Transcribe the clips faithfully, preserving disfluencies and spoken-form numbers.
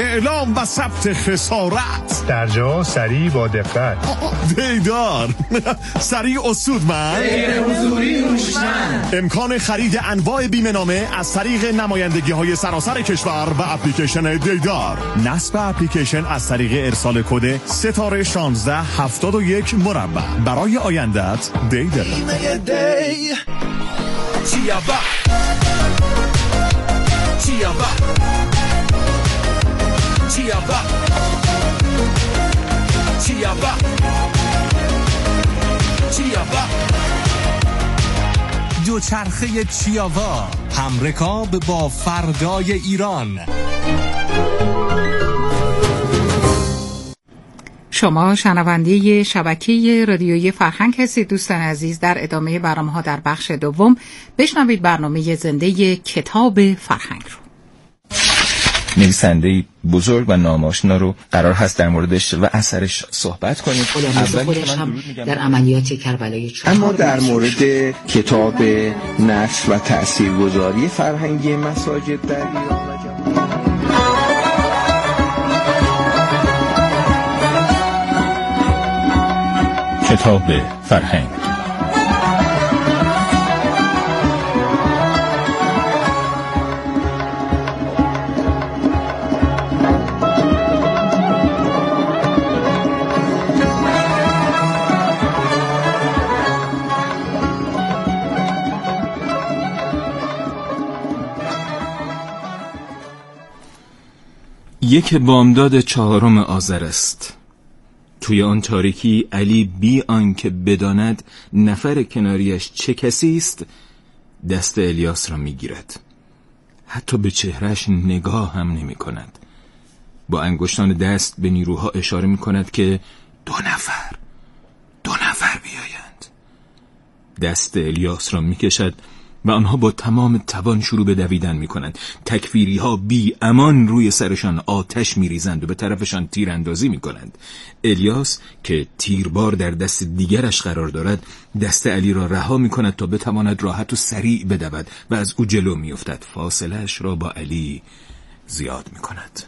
اعلام و ثبت خسارت. در جا سریع با دقت. دیدار سریع اسودمند. حضوری هوشمند. امکان خرید انواع بیمه نامه از طریق نمایندگی های سراسر کشور و اپلیکیشن دیدار. نصب اپلیکیشن از طریق ارسال کد ستاره شانزده هفتاد و یک مربع. برای آیندت دیدار. بیمه دی چیابا چیابا چیابا چیابا چیابا دوچرخه چیاوا، همرکاب با فردای ایران. شما شنونده شبکه رادیویی فرهنگ هستید دوستان عزیز. در ادامه برنامه‌ها در بخش دوم بشنوید برنامه زنده کتاب فرهنگ رو. نویسنده بزرگ و ناماشنا رو قرار هست در موردش و اثرش صحبت کنیم. اول خودش هم در عملیات کربلای چهار. اما در مورد کتاب نشر و تاثیرگذاری فرهنگی مساجد در ایران و جهان، کتاب فرهنگ. یک بامداد چهارم آذر است. توی آن تاریکی علی بی آنکه بداند نفر کناریش چه کسی است دست الیاس را میگیرد. حتی به چهرهش نگاه هم نمی کند. با انگشتان دست به نیروها اشاره می کند که دو نفر دو نفر بیایند. دست الیاس را می کشد و آنها با تمام توان شروع به دویدن می کنند. تکفیری ها بی امان روی سرشان آتش می ریزند و به طرفشان تیر اندازی می کنند. الیاس که تیربار در دست دیگرش قرار دارد دست علی را رها می کند تا بتواند راحت و سریع بدود و از او جلو می افتد. فاصلهش را با علی زیاد می کند.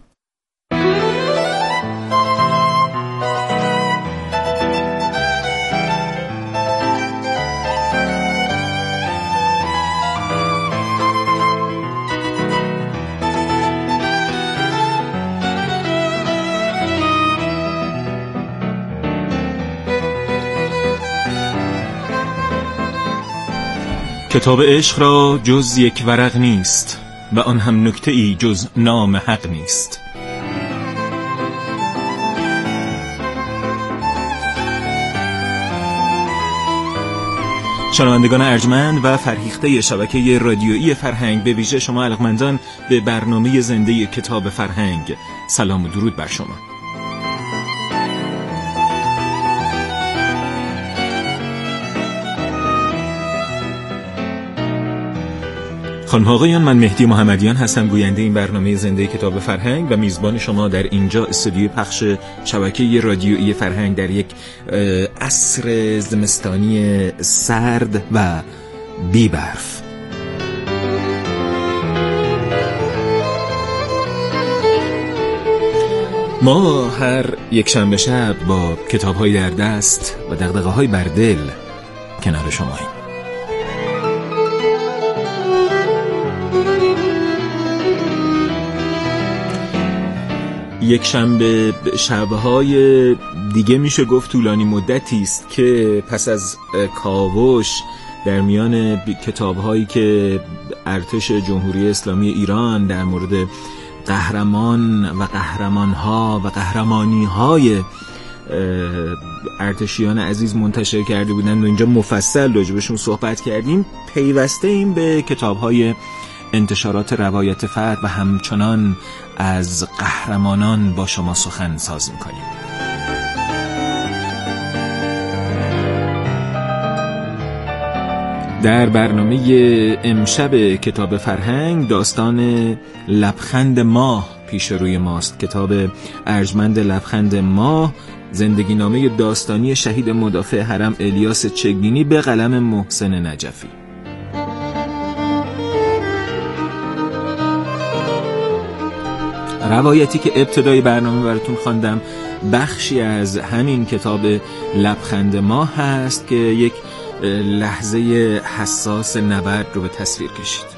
کتاب عشق را جز یک ورق نیست و آن هم نکته ای جز نام حق نیست. شنوندگان ارجمند و فرهیخته شبکه رادیویی فرهنگ، به ویژه شما علاقمندان به برنامه زنده کتاب فرهنگ، سلام و درود بر شما. خانم آقایان، من مهدی محمدیان هستم، گوینده این برنامه زنده کتاب فرهنگ و میزبان شما در اینجا استودیوی پخش شبکه رادیویی فرهنگ در یک عصر زمستانی سرد و بی برف. ما هر یک شنبه شب با کتاب‌های در دست و دغدغه‌های بر دل کنار شماییم. یک شنبه شب‌های دیگه میشه گفت طولانی مدتی است که پس از کاوش در میان کتاب‌هایی که ارتش جمهوری اسلامی ایران در مورد قهرمان و قهرمان‌ها و قهرمانی‌های ارتشیان عزیز منتشر کرده بودند و اینجا مفصل راجبشون صحبت کردیم، پیوسته این به کتاب‌های انتشارات روایت فتح و همچنان از قهرمانان با شما سخن ساز می‌کنیم. در برنامه امشب کتاب فرهنگ داستان لبخند ماه پیش روی ماست. کتاب ارجمند لبخند ماه، زندگی نامه داستانی شهید مدافع حرم الیاس چگینی به قلم محسن نجفی. روایتی که ابتدای برنامه براتون خواندم بخشی از همین کتاب لبخند ما هست که یک لحظه حساس نبرد رو به تصویر کشید.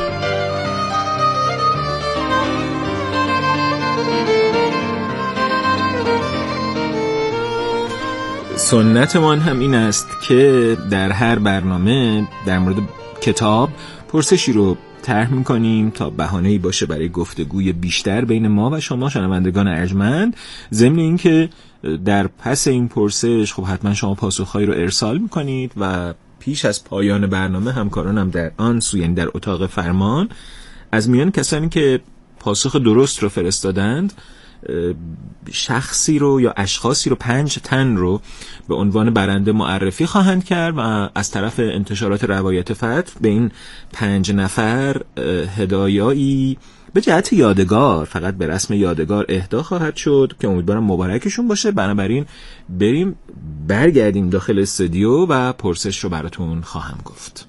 سنتمان هم این است که در هر برنامه در مورد کتاب پرسشی رو طرح می‌کنیم تا بهانه‌ای باشه برای گفتگوی بیشتر بین ما و شما شنوندگان ارجمند. ضمن اینکه در پس این پرسش خب حتما شما پاسخهایی رو ارسال می‌کنید و پیش از پایان برنامه همکارانم در آن سو، یعنی در اتاق فرمان، از میان کسانی که پاسخ درست رو فرستادند شخصی رو یا اشخاصی رو، پنج تن رو به عنوان برنده معرفی خواهند کرد و از طرف انتشارات روایت فتح به این پنج نفر هدایایی به جهت یادگار، فقط به رسم یادگار اهدا خواهد شد که امیدوارم مبارکشون باشه. بنابراین بریم برگردیم داخل استودیو و پرسش رو براتون خواهم گفت.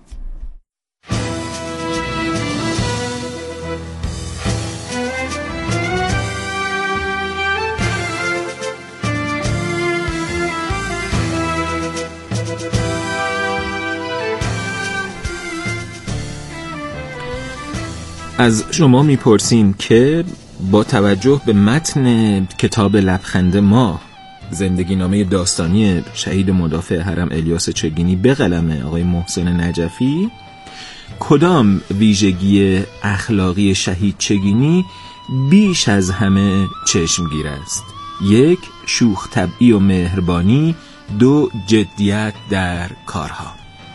از شما میپرسیم که با توجه به متن کتاب لبخند ما، زندگی نامه داستانی شهید مدافع حرم الیاس چگینی به قلم آقای محسن نجفی، کدام ویژگی اخلاقی شهید چگینی بیش از همه چشمگیر است؟ یک، شوخ طبعی و مهربانی. دو، جدیت در کارها.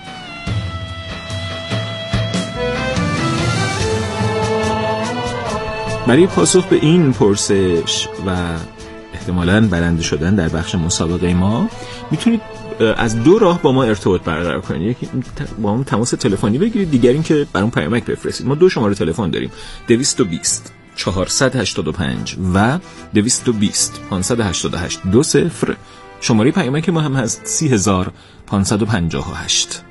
برای پاسخ به این پرسش و احتمالاً برنده شدن در بخش مسابقه ما میتونید از دو راه با ما ارتباط برقرار کنید. یکی با ما تماس تلفنی بگیرید، دیگر این که برام پیامک بفرستید. ما دو شماره تلفن داریم: دویست و بیست چهارصد و هشتاد و پنج و دویست و بیست پانصد و هشتاد و هشت دو صفر. شماره پیامک ما هم هست سی هزار پانصد و پنجاه و هشت.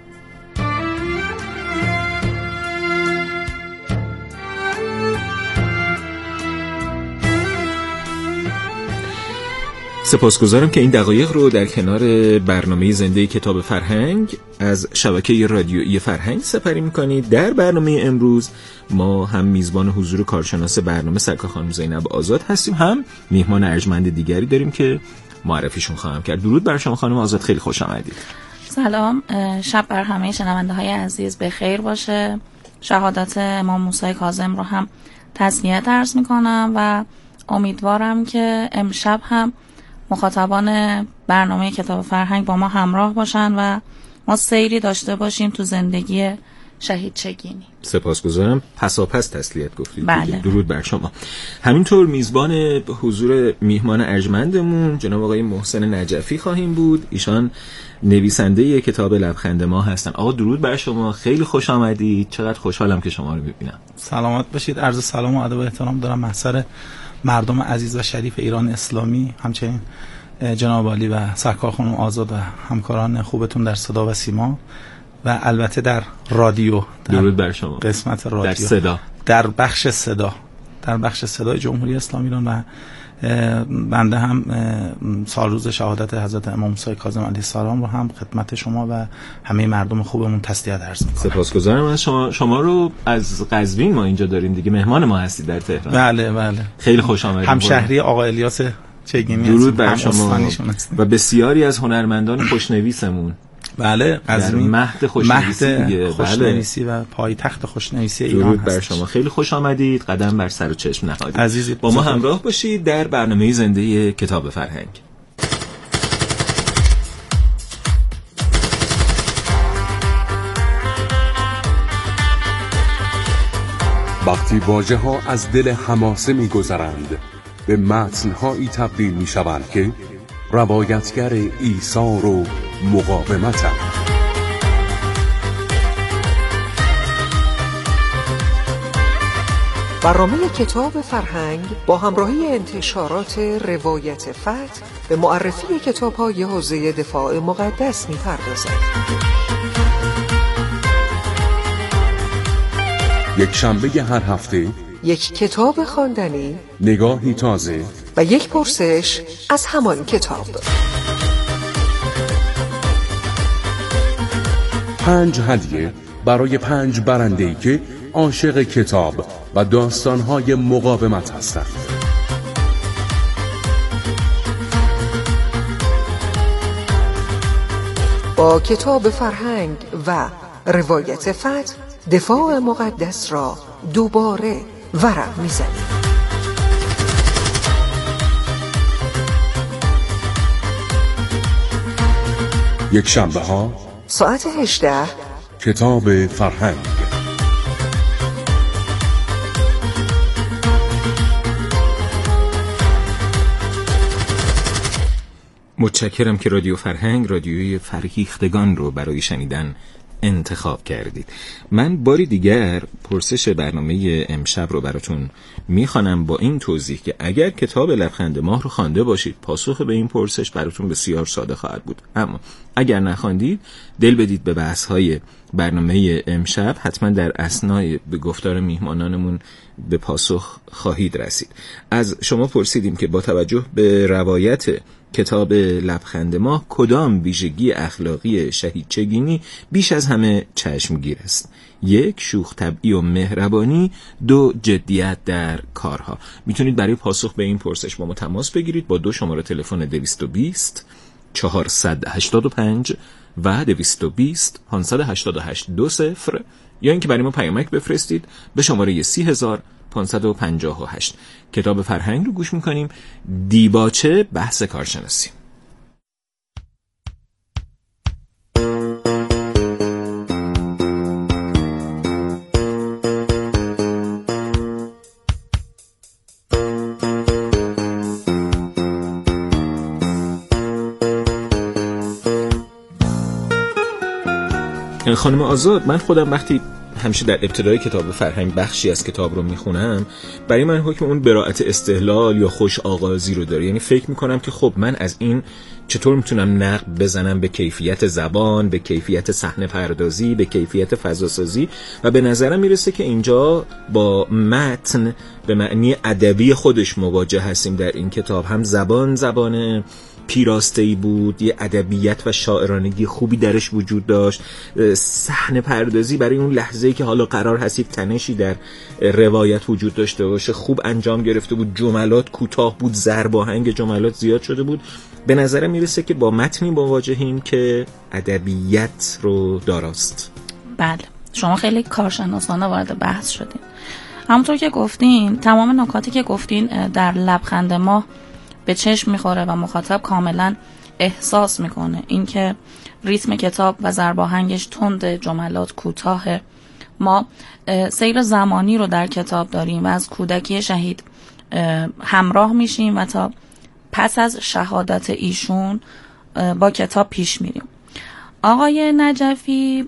سپاسگزارم که این دقایق رو در کنار برنامه زنده کتاب فرهنگ از شبکه رادیویی فرهنگ سپری می‌کنید. در برنامه امروز ما هم میزبان حضور کارشناس برنامه سرکار خانم زینب آزاد هستیم، هم میهمان ارجمند دیگری داریم که معرفیشون خواهم کرد. درود بر شما خانم آزاد، خیلی خوش آمدید. سلام، شب بر همه شنونده های عزیز بخیر باشه. شهادت امام موسی کاظم رو هم تسلیت عرض می‌کنم و امیدوارم که امشب هم مخاطبان برنامه کتاب فرهنگ با ما همراه باشن و ما سیری داشته باشیم تو زندگی شهید چگینی. سپاسگزارم. پساپس تسلیت گفتید. بله. درود بر شما. همینطور میزبان حضور میهمان ارجمندمون جناب آقای محسن نجفی خواهیم بود. ایشان نویسنده کتاب لبخند ما هستن. آقا درود بر شما، خیلی خوش آمدید. چقدر خوشحالم که شما رو میبینم. سلامت باشید. عرض سلام و ادب و احترام دارم محضر مردم عزیز و شریف ایران اسلامی، همچنین جناب عالی و سرکار خانم آزاد و همکاران خوبتون در صدا و سیما و البته در رادیو. درود بر شما. قسمت رادیو، در صدا، در بخش صدا، در بخش صدای جمهوری اسلامی ایران. و بنده هم سال روز شهادت حضرت امام موسی کاظم علیه السلام رو هم خدمت شما و همه مردم خوبمون تسلیت عرض می‌کنم. سپاسگزارم از شما. شما رو از قزوین ما اینجا داریم دیگه، مهمان ما هستید در تهران. بله بله، خیلی خوش آمدید. همشهری آقا الیاس چگینی. درود بر شما و بسیاری از هنرمندان خوشنویسمون. بله، قزوین مهد خوشنویسی دیگه. خوشنویسی و پایتخت خوشنویسی ایران. درود بر شما، خیلی خوش آمدید. قدم بر سر و چشم نهادید. عزیزی، با ما همراه باشید در برنامه زنده کتاب فرهنگ. وقتی واژه ها از دل حماسه می گذرند به متن هایی تبدیل می شوند که روایتگر ایثار و مقاومتند. برنامه کتاب فرهنگ با همراهی انتشارات روایت فتح به معرفی کتاب‌های حوزه دفاع مقدس می‌پردازد. یک شنبه هر هفته یک کتاب خواندنی، نگاهی تازه و یک پرسش از همان کتاب. پنج هدیه برای پنج برنده‌ای که عاشق کتاب و داستان‌های مقاومت هستند. با کتاب فرهنگ و روایت فتح دفاع مقدس را دوباره ورق می‌زنیم. یک شنبه ها ساعت هجده کتاب فرهنگ. متشکرم که رادیو فرهنگ رادیوی فرهیختگان رو برای شنیدن انتخاب کردید. من باری دیگر پرسش برنامه امشب رو براتون میخوانم با این توضیح که اگر کتاب لبخند ماه رو خوانده باشید پاسخ به این پرسش براتون بسیار ساده خواهد بود، اما اگر نخواندید دل بدید به بحث‌های برنامه امشب، حتما در اثنای به گفتار میهمانانمون به پاسخ خواهید رسید. از شما پرسیدیم که با توجه به روایت کتاب لبخند ماه کدام ویژگی اخلاقی شهید چگینی بیش از همه چشمگیر است؟ یک، شوخ طبعی و مهربانی. دو، جدیت در کارها. میتونید برای پاسخ به این پرسش با ما تماس بگیرید با دو شماره تلفن دویست و بیست چهارصد و هشتاد و پنج و دویست و بیست پانصد و هشتاد و هشت دو صفر، یا اینکه برای ما پیامک بفرستید به شماره سی هزار پانصد و پنجاه و هشت. کتاب فرهنگ رو گوش میکنیم. دیباچه، بحث کارشناسی. خانم آزاد، من خودم وقتی همیشه در ابتدای کتاب فرهنگ بخشی از کتاب رو میخونم، برای من حکم اون براءت استحلال یا خوش آغازی رو داره. یعنی فکر میکنم که خب من از این چطور میتونم نقد بزنم به کیفیت زبان، به کیفیت صحنه پردازی، به کیفیت فضاسازی، و به نظرم میرسه که اینجا با متن به معنی ادبی خودش مواجه هستیم در این کتاب. هم زبان زبان پیراسته‌ای بود، یه ادبیات و شاعرانگی خوبی درش وجود داشت، صحنه پردازی برای اون لحظه‌ای که حالا قرار هست تنشی در روایت وجود داشته باشه خوب انجام گرفته بود، جملات کوتاه بود، ضرب آهنگ جملات زیاد شده بود. به نظر میرسه که با متنی مواجهیم که ادبیات رو داراست. بله، شما خیلی کارشناسانه وارد بحث شدین. همونطور که گفتین تمام نکاتی که گفتین در لبخند ماه به چشم میخوره و مخاطب کاملا احساس میکنه. اینکه ریتم کتاب و ضرب آهنگش تند، جملات کوتاه، ما سیر زمانی رو در کتاب داریم و از کودکی شهید همراه میشیم و تا پس از شهادت ایشون با کتاب پیش میریم. آقای نجفی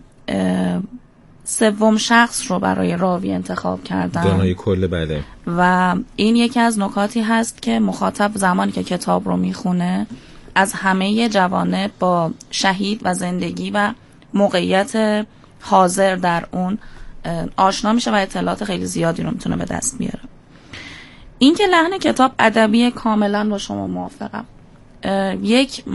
سوم شخص رو برای راوی انتخاب کردن، دانای کل. بله، و این یکی از نکاتی هست که مخاطب زمانی که کتاب رو میخونه از همه جوانب با شهید و زندگی و موقعیت حاضر در اون آشنا میشه و اطلاعات خیلی زیادی رو میتونه به دست بیاره. این که لحن کتاب ادبی کاملا با شما موافقم. یک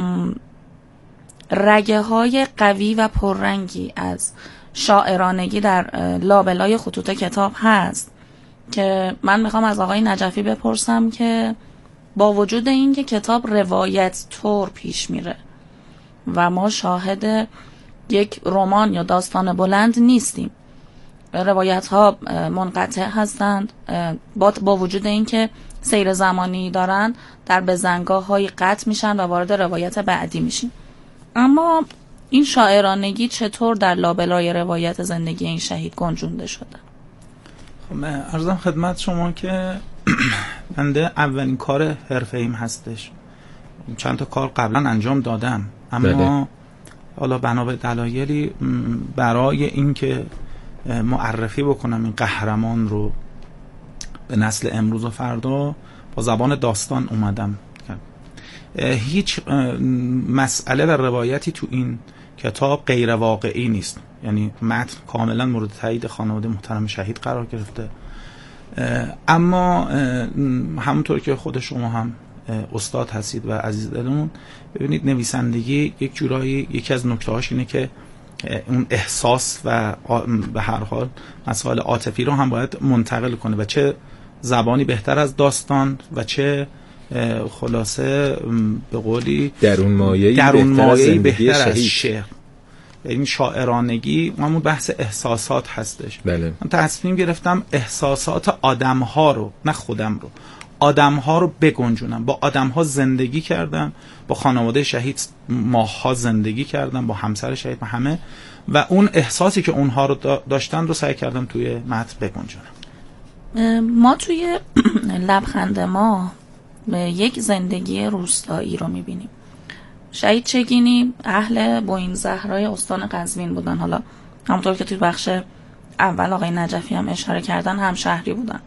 رگه های قوی و پررنگی از شاعرانگی در لابلای خطوط کتاب هست که من میخوام از آقای نجفی بپرسم که با وجود این که کتاب روایت طور پیش میره و ما شاهد یک رمان یا داستان بلند نیستیم، روایت ها منقطع هستند، با وجود این که سیر زمانی دارن در بزنگاه های قطع میشن و وارد روایت بعدی میشیم، اما این شاعرانگی چطور در لابلای روایت زندگی این شهید گنجونده شده؟ خب عرضم خدمت شما که بنده اولین کار حرفه‌ایم هستش، چند تا کار قبلا انجام دادم، اما بله. حالا بنا به دلایلی برای اینکه معرفی بکنم این قهرمان رو به نسل امروز و فردا با زبان داستان اومدم. هیچ مسئله و روایتی تو این کتاب غیر واقعی نیست، یعنی متن کاملا مورد تایید خانواده محترم شهید قرار گرفته. اما همونطور که خود شما هم استاد هستید و عزیز دلمون، ببینید نویسندگی یک جورایی یکی از نکته‌هاش اینه که اون احساس و به هر حال مسائل عاطفی رو هم باید منتقل کنه و چه زبانی بهتر از داستان و چه خلاصه به قولی درون مایه‌ای درون بهتر, مایه‌ای بهتر بهتر از شعر. این شاعرانگی همون بحث احساسات هستش. بله. من تصمیم گرفتم احساسات آدم‌ها رو، نه خودم رو، آدم‌ها رو بگنجونم. با آدم‌ها زندگی کردم، با خانواده شهید ماه‌ها زندگی کردم، با همسر شهید و همه، و اون احساسی که اونها رو داشتن رو سعی کردم توی متن بگنجونم. ما توی لبخند ما یک زندگی روستایی رو می‌بینیم. شهید چگینی اهل بوین زهرای استان قزوین بودن. حالا همونطور که توی بخش اول آقای نجفی هم اشاره کردن، هم شهری بودن.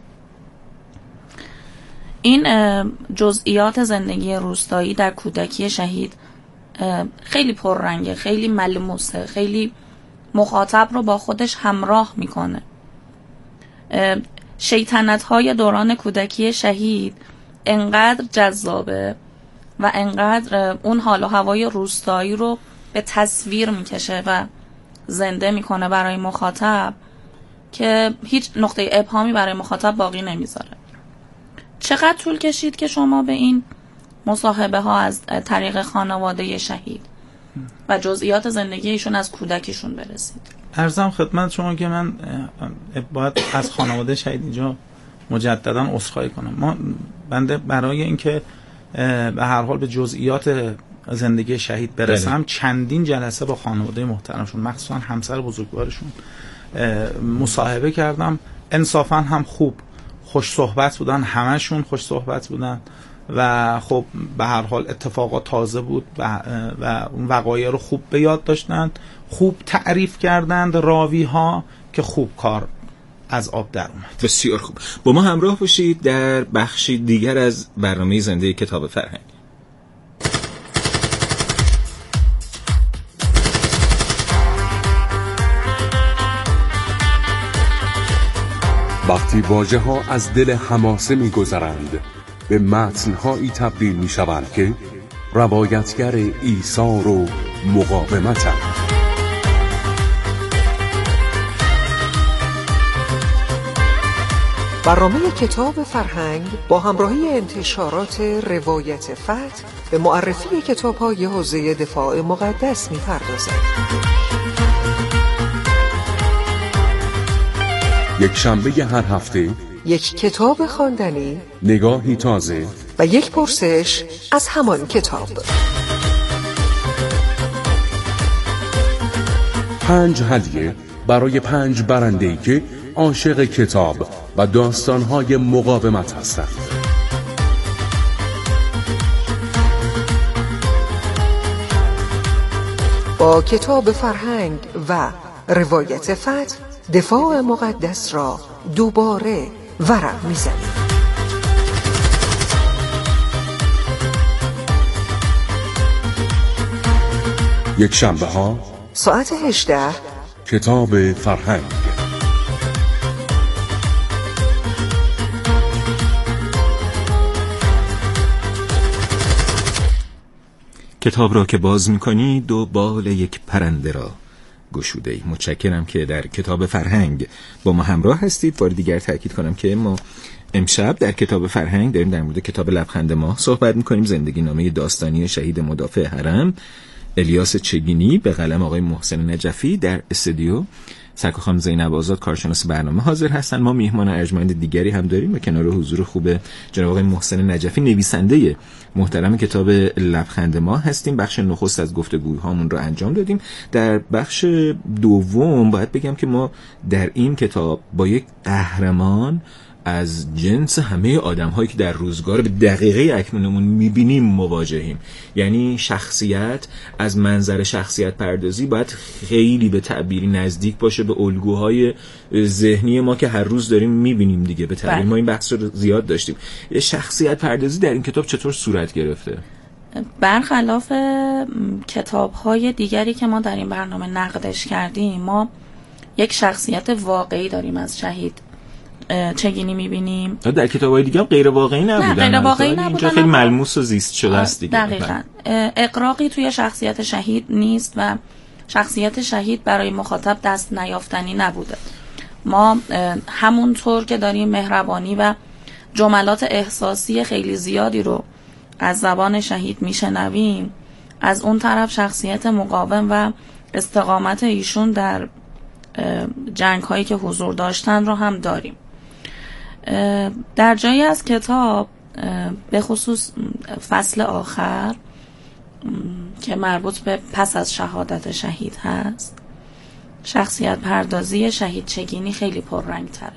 این جزئیات زندگی روستایی در کودکی شهید خیلی پررنگه، خیلی ملموسه، خیلی مخاطب رو با خودش همراه میکنه. شیطنت های دوران کودکی شهید انقدر جذابه و انقدر اون حال و هوای روستایی رو به تصویر میکشه و زنده میکنه برای مخاطب که هیچ نقطه ابهامی برای مخاطب باقی نمیذاره. چقدر طول کشید که شما به این مصاحبه ها از طریق خانواده شهید و جزئیات زندگی ایشون از کودکیشون برسید؟ عرضم خدمت شما که من باید از خانواده شهید اینجا مجددا عذرخواهی کنم. ما بنده برای اینکه به هر حال به جزئیات زندگی شهید برسم بله. چندین جلسه با خانواده محترمشون، مخصوصا همسر بزرگوارشون، مصاحبه کردم. انصافا هم خوب خوش صحبت بودن، همشون خوش صحبت بودن و خب به هر حال اتفاقات تازه بود و, و اون وقایع رو خوب به یاد داشتن، خوب تعریف کردند راوی ها که خوب کار از آب در اومد. بسیار خوب. با ما همراه باشید در بخشی دیگر از برنامه زنده کتاب فرهنگ. وقتی واژه ها از دل حماسه می گذرند، به متن هایی تبدیل می شوند که روایتگر ایثار و مقاومتند. برنامه کتاب فرهنگ با همراهی انتشارات روایت فتح به معرفی کتاب‌های حوزه دفاع مقدس می‌پردازد. یک شنبه هر هفته یک کتاب خواندنی، نگاهی تازه و یک پرسش از همان کتاب. پنج هدیه برای پنج برنده‌ای که عاشق کتاب و داستان‌های مقاومت هستند. با کتاب فرهنگ و روایت فتح دفاع مقدس را دوباره ورق می‌زنیم. یک شنبه ها ساعت هجده کتاب فرهنگ. کتاب را که باز می‌کنی دو بال یک پرنده را گشوده ای. متشکرم که در کتاب فرهنگ با ما همراه هستید. بار دیگر تاکید کنم که ما امشب در کتاب فرهنگ داریم در مورد کتاب لبخند ماه صحبت می‌کنیم، زندگی نامه داستانی شهید مدافع حرم الیاس چگینی به قلم آقای محسن نجفی. در استودیو سرکار خانم زینب آزاد کارشناس برنامه حاضر هستن. ما میهمان ارجمند دیگری هم داریم و کنار حضور خوب جناب آقای محسن نجفی نویسنده محترم کتاب لبخند ما هستیم. بخش نخست از گفتگوهامون رو انجام دادیم. در بخش دوم باید بگم که ما در این کتاب با یک قهرمان از جنس همه آدم‌هایی که در روزگار به دقیقه اکنونمون می‌بینیم مواجهیم. یعنی شخصیت از منظر شخصیت پردازی باید خیلی به تعبیری نزدیک باشه به الگوهای ذهنی ما که هر روز داریم می‌بینیم دیگه. به تعبیر ما این بحث رو زیاد داشتیم. شخصیت پردازی در این کتاب چطور صورت گرفته؟ برخلاف کتاب‌های دیگری که ما در این برنامه نقدش کردیم، ما یک شخصیت واقعی داریم از شهید. چگینی میبینیم. در کتاب‌های دیگه هم غیر واقعی نبودن. نه غیر واقعی نبودن. اینجا خیلی ملموس و زیست شده است دیگه. دقیقاً. اقراقی توی شخصیت شهید نیست و شخصیت شهید برای مخاطب دست نیافتنی نبوده. ما همونطور که داریم مهربانی و جملات احساسی خیلی زیادی رو از زبان شهید میشنویم، از اون طرف شخصیت مقاوم و استقامت ایشون در جنگ هایی که حضور داشتن رو هم داریم. در جایی از کتاب به خصوص فصل آخر که مربوط به پس از شهادت شهید هست، شخصیت پردازی شهید چگینی خیلی پررنگ تره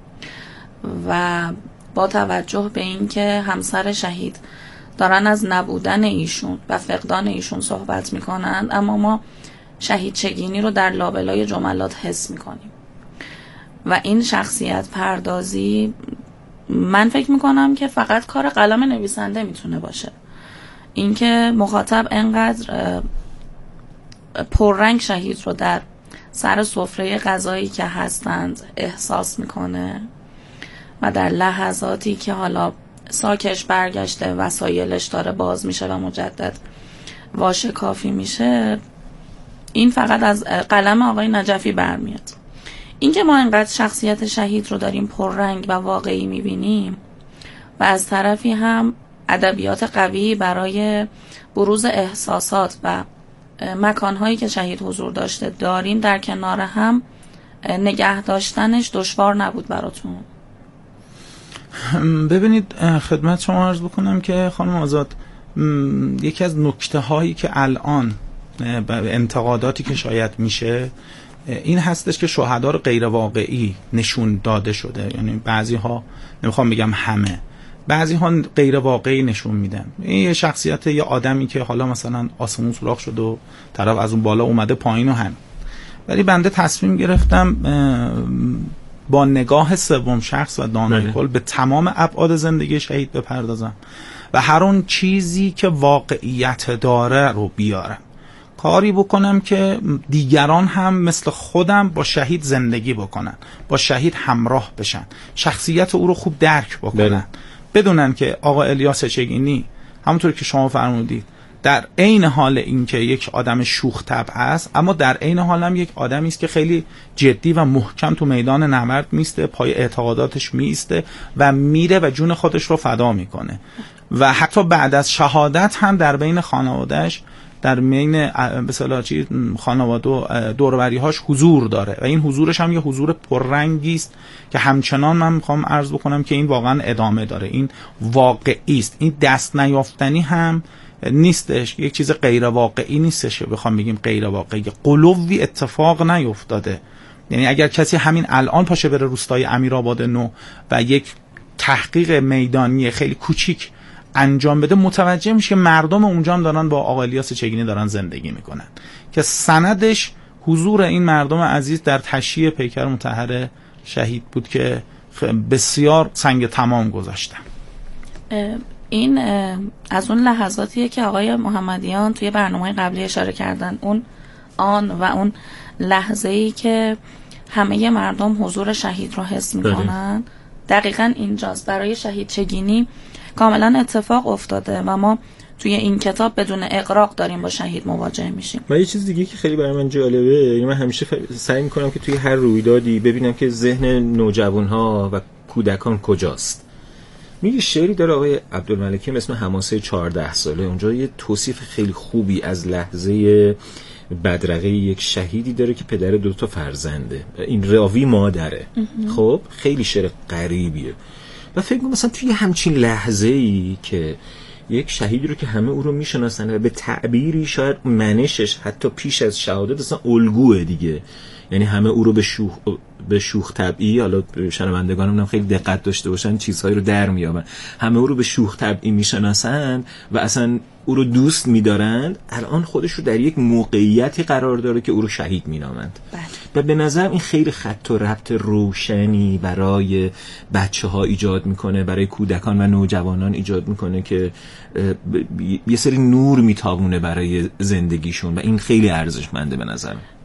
و با توجه به این که همسر شهید دارن از نبودن ایشون و فقدان ایشون صحبت میکنن، اما ما شهید چگینی رو در لابلای جملات حس میکنیم و این شخصیت پردازی من فکر میکنم که فقط کار قلم نویسنده میتونه باشه. اینکه مخاطب انقدر پررنگ شهید رو در سر سفره غذایی که هستند احساس میکنه و در لحظاتی که حالا ساکش برگشته وسایلش داره باز میشه و مجدد واشه کافی میشه، این فقط از قلم آقای نجفی برمیاد. اینکه ما اینقدر شخصیت شهید رو داریم پررنگ و واقعی میبینیم و از طرفی هم ادبیات قوی برای بروز احساسات و مکانهایی که شهید حضور داشته داریم، در کنار هم نگه داشتنش دشوار نبود براتون؟ ببینید خدمت شما عرض بکنم که خانم آزاد، یکی از نکته هایی که الان انتقاداتی که شاید میشه این هستش که شهدا رو غیر واقعی نشون داده شده. یعنی بعضی ها، نمیخوام بگم همه، بعضی ها غیر واقعی نشون میدن. این یه شخصیت یه آدمی که حالا مثلا آسمون سوراخ شد و طرف از اون بالا اومده پایین و هم، ولی بنده تصمیم گرفتم با نگاه سوم شخص و دانای کل به تمام ابعاد زندگی شهید بپردازم و هر اون چیزی که واقعیت داره رو بیارم، کاری بکنم که دیگران هم مثل خودم با شهید زندگی بکنن، با شهید همراه بشن، شخصیت او رو خوب درک بکنن، بله. بدونن که آقا الیاس چگینی همونطور که شما فرمودید در عین حال اینکه یک آدم شوخ طبع است، اما در عین حال هم یک آدمی است که خیلی جدی و محکم تو میدان نبرد میسته، پای اعتقاداتش میسته و میره و جون خودش رو فدا میکنه و حتی بعد از شهادت هم در بین خانوادهش، در بین به اصطلاح خانواده و دور و بری‌هاش حضور داره و این حضورش هم یه حضور پررنگی است که همچنان من میخوام عرض بکنم که این واقعا ادامه داره، این واقعی است، این دست نیافتنی هم نیستش، یک چیز غیر واقعی نیستش بخوام بگیم غیر واقعی، قلوبی اتفاق نیفتاده. یعنی اگر کسی همین الان پاشه بره روستای امیرآباد نو و یک تحقیق میدانی خیلی کوچیک انجام بده، متوجه میشه که مردم اونجا هم دارن با آقا الیاس چگینی دارن زندگی میکنن که سندش حضور این مردم عزیز در تشییع پیکر مطهر شهید بود که بسیار سنگ تمام گذاشتن. این از اون لحظاتیه که آقای محمدیان توی برنامه قبلی اشاره کردن، اون آن و اون لحظه‌ای که همه مردم حضور شهید رو حس میکنن، دقیقاً اینجاست. برای شهید چگینی کاملا اتفاق افتاده و ما توی این کتاب بدون اغراق داریم با شهید مواجه میشیم. و یه چیز دیگه که خیلی برای من جالبه، یعنی من همیشه سعی میکنم که توی هر رویدادی ببینم که ذهن نوجوانها و کودکان کجاست. میگه شعری داره آقای عبدالملکی اسم حماسه چهارده ساله، اونجا یه توصیف خیلی خوبی از لحظه بدرقه یک شهیدی داره که پدر دو تا فرزنده، این راوی مادره. خب خیلی شعر غریبیه و فکر کنم مثلا توی همچین لحظه‌ای که یک شهیدی رو که همه او رو میشناسن و به تعبیری شاید منشش حتی پیش از شهادت اصلا الگوه دیگه، یعنی همه او رو به شوخ به شوخ طبعی، حالا شنوندگانم خیلی دقت داشته باشن چیزهایی رو در میابن، همه او رو به شوخ طبعی میشناسن و اصلا او رو دوست میدارند، الان خودش رو در یک موقعیتی قرار داره که او رو شهید مینامند. و به نظر این خیلی خط و ربط روشنی برای بچه ها ایجاد میکنه، برای کودکان و نوجوانان ایجاد میکنه که یه سری نور میتابونه برای زندگیشون و این خیلی ارزشمنده به نظر.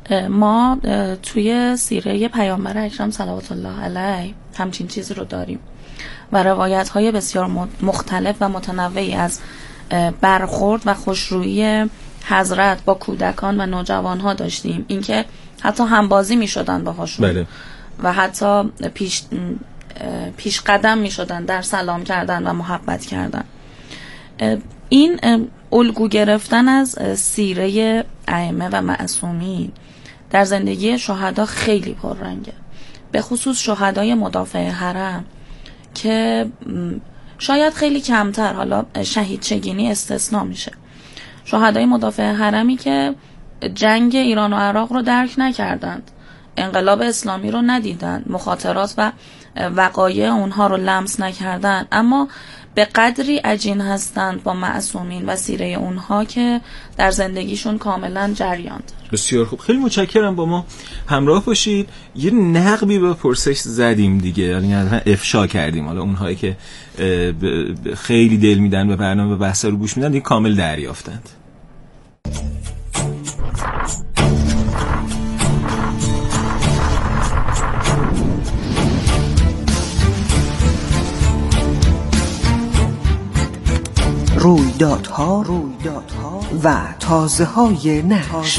ما توی سیره پیامبر اکرم صلوات الله علیه همچین چیزی رو داریم و روایت های بسیار مختلف و متنوعی از برخورد و خوشرویی حضرت با کودکان و نوجوان ها داشتیم، اینکه حتی همبازی می شدن باهاشون بله. و حتی پیش پیش قدم می شدن در سلام کردن و محبت کردن. این الگو گرفتن از سیره ائمه و معصومین در زندگی شهدا خیلی پررنگه، به خصوص شهدای مدافع حرم که شاید خیلی کمتر، حالا شهید چگینی استثناء میشه، شهدای مدافع حرمی که جنگ ایران و عراق رو درک نکردند، انقلاب اسلامی رو ندیدن، مخاطرات و وقایع اونها رو لمس نکردن، اما به قدری عجین هستند با معصومین و سیره اونها که در زندگیشون کاملا جریان داره. بسیار خوب، خیلی متشکرم با ما همراه باشید. یه نقبی به پرسش زدیم دیگه، یعنی افشا کردیم، حالا اونهایی که خیلی دل میدن به برنامه و بحث رو گوش میدن دیگه کامل دریافتند. رویدادها رویدادها و تازه های نقش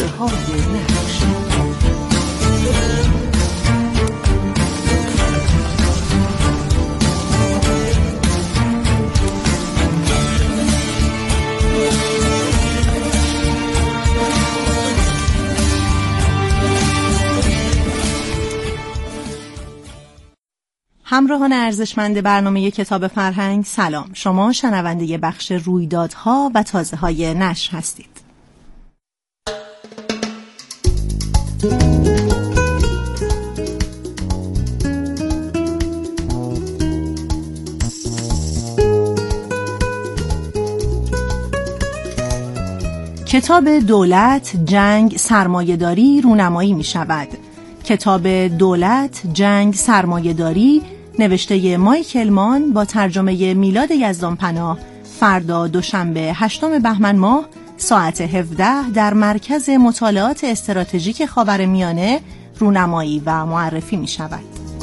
همراهان ارزشمند برنامه کتاب فرهنگ، سلام. شما شنونده بخش رویدادها و تازه های نشر هستید. کتاب دولت، جنگ، سرمایه‌داری رونمایی می شود. کتاب دولت، جنگ، سرمایه‌داری نوشته مایکل مان با ترجمه میلاد یزدانپناه فردا دوشنبه هشتم بهمن ماه ساعت هفده در مرکز مطالعات استراتژیک خاورمیانه رونمایی و معرفی می شود.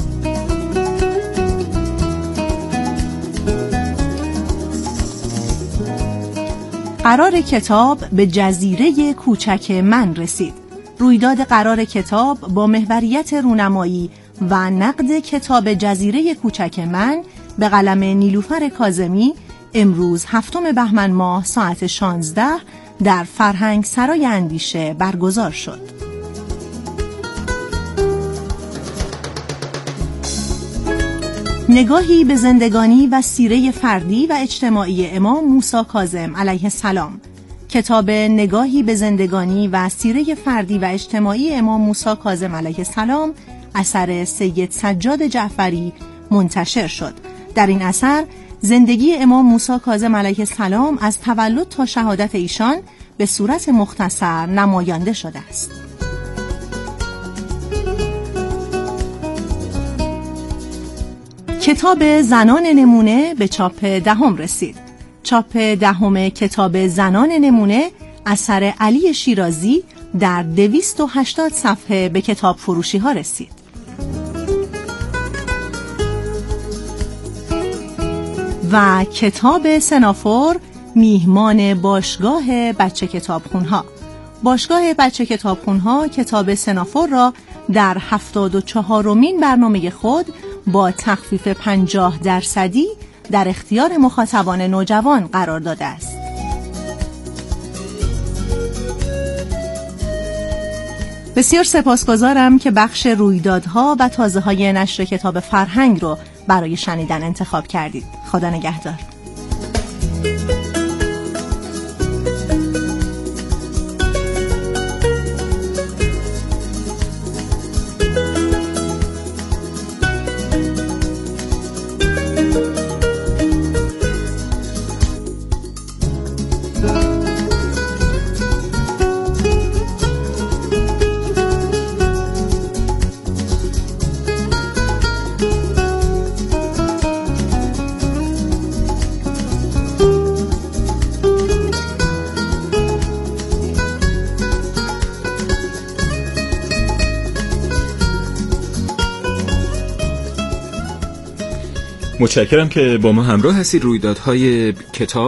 قرار کتاب به جزیره کوچک من رسید. رویداد قرار کتاب با محوریت رونمایی و نقد کتاب جزیره کوچک من به قلم نیلوفر کاظمی امروز هفتم بهمن ماه ساعت شانزده در فرهنگ سرای اندیشه برگزار شد. نگاهی به زندگانی و سیره فردی و اجتماعی امام موسی کاظم علیه السلام. کتاب نگاهی به زندگانی و سیره فردی و اجتماعی امام موسی کاظم علیه السلام اثر سید سجاد جعفری منتشر شد. در این اثر زندگی امام موسی کاظم علیه السلام از تولد تا شهادت ایشان به صورت مختصر نمایانده شده است. کتاب زنان نمونه به چاپ دهم رسید. چاپ دهم کتاب زنان نمونه اثر علی شیرازی در دویست و هشتاد صفحه به کتاب فروشی ها رسید. و کتاب سنافور میهمان باشگاه بچه کتابخون ها. باشگاه بچه کتابخون ها کتاب سنافور را در هفتاد و چهارمین برنامه خود با تخفیف پنجاه درصدی در اختیار مخاطبان نوجوان قرار داده است. بسیار سپاسگزارم که بخش رویدادها و تازه‌های نشر کتاب فرهنگ رو برای شنیدن انتخاب کردید. خدا نگهدار. متشکرم که با ما همراه هستید. رویدادهای کتاب